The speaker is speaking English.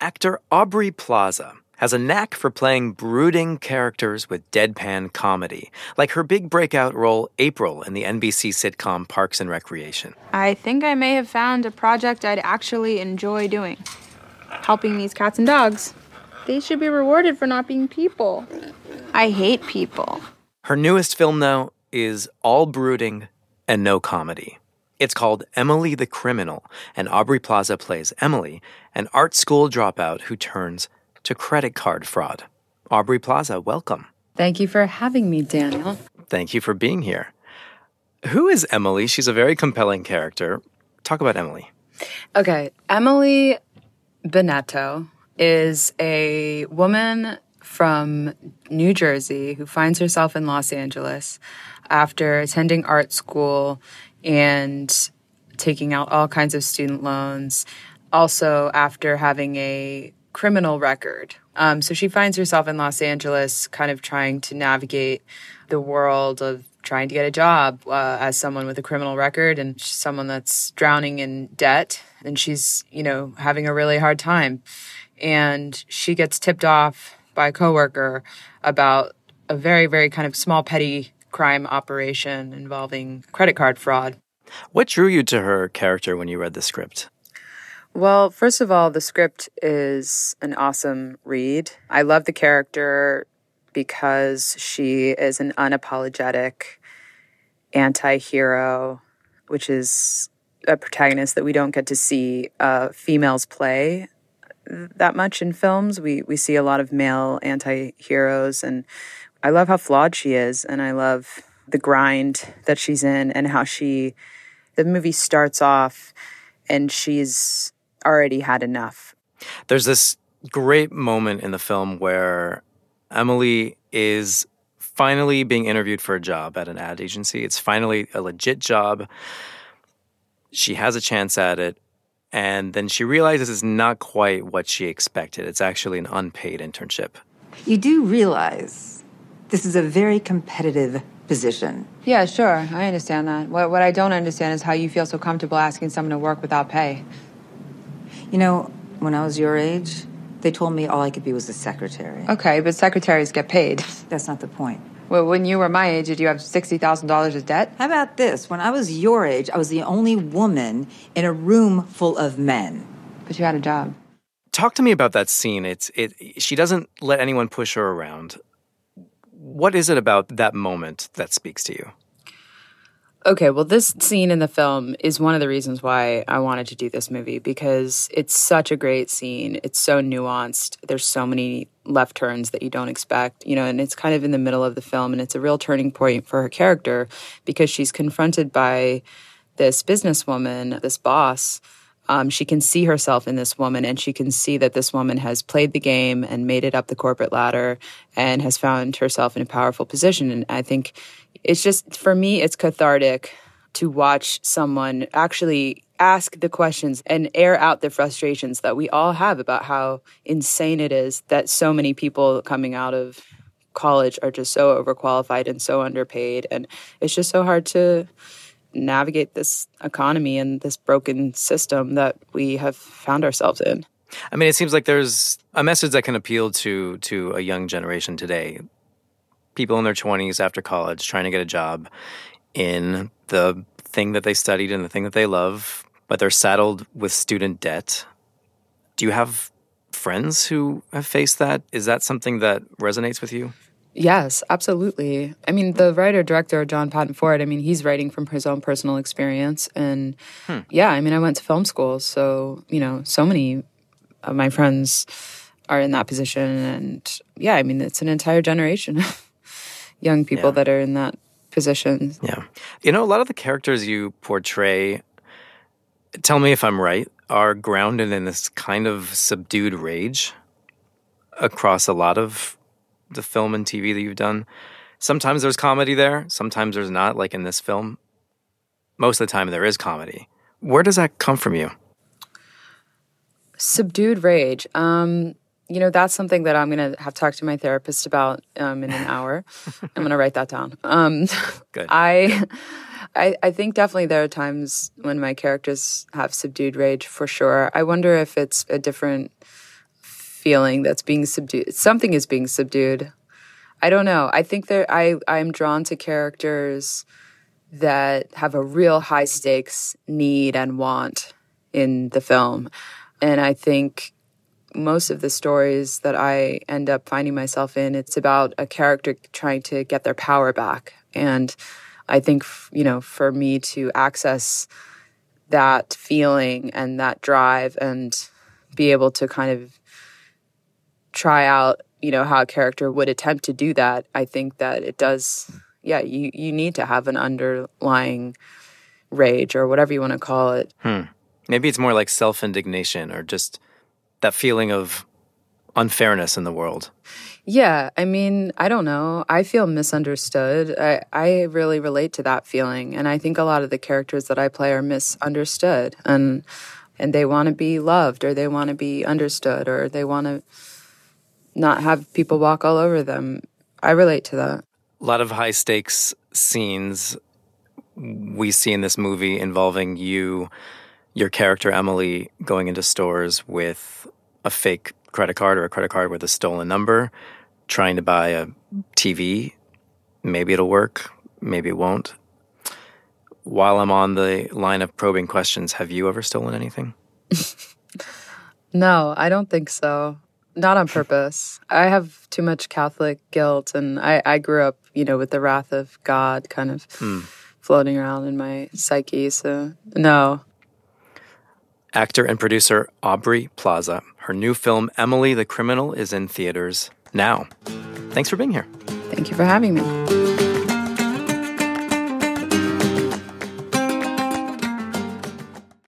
Actor Aubrey Plaza has a knack for playing brooding characters with deadpan comedy, like her big breakout role April in the NBC sitcom Parks and Recreation. I think I may have found a project I'd actually enjoy doing. Helping these cats and dogs. They should be rewarded for not being people. I hate people. Her newest film, though, is all brooding and no comedy. It's called Emily the Criminal, and Aubrey Plaza plays Emily, an art school dropout who turns to credit card fraud. Aubrey Plaza, welcome. Thank you for having me, Daniel. Thank you for being here. Who is Emily? She's a very compelling character. Talk about Emily. Okay, Emily Benetto is a woman from New Jersey who finds herself in Los Angeles after attending art school and taking out all kinds of student loans, also after having a criminal record. So she finds herself in Los Angeles kind of trying to navigate the world of trying to get a job as someone with a criminal record and someone that's drowning in debt. And she's, having a really hard time. And she gets tipped off by a coworker about a very, very kind of small, petty crime operation involving credit card fraud. What drew you to her character when you read the script? Well, first of all, the script is an awesome read. I love the character because she is an unapologetic anti-hero, which is a protagonist that we don't get to see females play that much in films. We see a lot of male anti-heroes, and I love how flawed she is, and I love the grind that she's in and how the movie starts off and she's already had enough. There's this great moment in the film where Emily is finally being interviewed for a job at an ad agency. It's finally a legit job. She has a chance at it, and then she realizes it's not quite what she expected. It's actually an unpaid internship. You do realize this is a very competitive position. Yeah, sure. I understand that. What I don't understand is how you feel so comfortable asking someone to work without pay. When I was your age, they told me all I could be was a secretary. Okay, but secretaries get paid. That's not the point. Well, when you were my age, did you have $60,000 of debt? How about this? When I was your age, I was the only woman in a room full of men. But you had a job. Talk to me about that scene. She doesn't let anyone push her around. What is it about that moment that speaks to you? Okay, well, this scene in the film is one of the reasons why I wanted to do this movie, because it's such a great scene. It's so nuanced. There's so many left turns that you don't expect, and it's kind of in the middle of the film, and it's a real turning point for her character because she's confronted by this businesswoman, this boss. She can see herself in this woman, and she can see that this woman has played the game and made it up the corporate ladder and has found herself in a powerful position. And I think it's just, for me, it's cathartic to watch someone actually ask the questions and air out the frustrations that we all have about how insane it is that so many people coming out of college are just so overqualified and so underpaid. And it's just so hard to navigate this economy and this broken system that we have found ourselves in. I mean, it seems like there's a message that can appeal to a young generation today. People in their 20s after college trying to get a job in the thing that they studied and the thing that they love, but they're saddled with student debt. Do you have friends who have faced that? Is that something that resonates with you? Yes, absolutely. I mean, the writer-director, John Patton Ford, he's writing from his own personal experience. And yeah, I went to film school. So, so many of my friends are in that position. And yeah, it's an entire generation of young people that are in that position. Yeah. A lot of the characters you portray, tell me if I'm right, are grounded in this kind of subdued rage across a lot of the film and TV that you've done. Sometimes there's comedy there. Sometimes there's not, like in this film. Most of the time there is comedy. Where does that come from you? Subdued rage. That's something that I'm going to have to talk to my therapist about in an hour. I'm going to write that down. Good. I think definitely there are times when my characters have subdued rage, for sure. I wonder if it's a different feeling that's being subdued. Something is being subdued. I don't know. I think that I'm drawn to characters that have a real high stakes need and want in the film. And I think most of the stories that I end up finding myself in, it's about a character trying to get their power back. And I think, for me to access that feeling and that drive and be able to kind of try out, how a character would attempt to do that, I think that it does, you need to have an underlying rage or whatever you want to call it. Maybe it's more like self-indignation or just that feeling of unfairness in the world. Yeah, I mean, I don't know. I feel misunderstood. I really relate to that feeling. And I think a lot of the characters that I play are misunderstood. And they want to be loved, or they want to be understood, or they want to not have people walk all over them. I relate to that. A lot of high-stakes scenes we see in this movie involving your character, Emily, going into stores with a fake credit card or a credit card with a stolen number, trying to buy a TV. Maybe it'll work, maybe it won't. While I'm on the line of probing questions, have you ever stolen anything? No, I don't think so. Not on purpose. I have too much Catholic guilt, and I grew up, with the wrath of God kind of floating around in my psyche, so no. Actor and producer Aubrey Plaza. Her new film, Emily the Criminal, is in theaters now. Thanks for being here. Thank you for having me.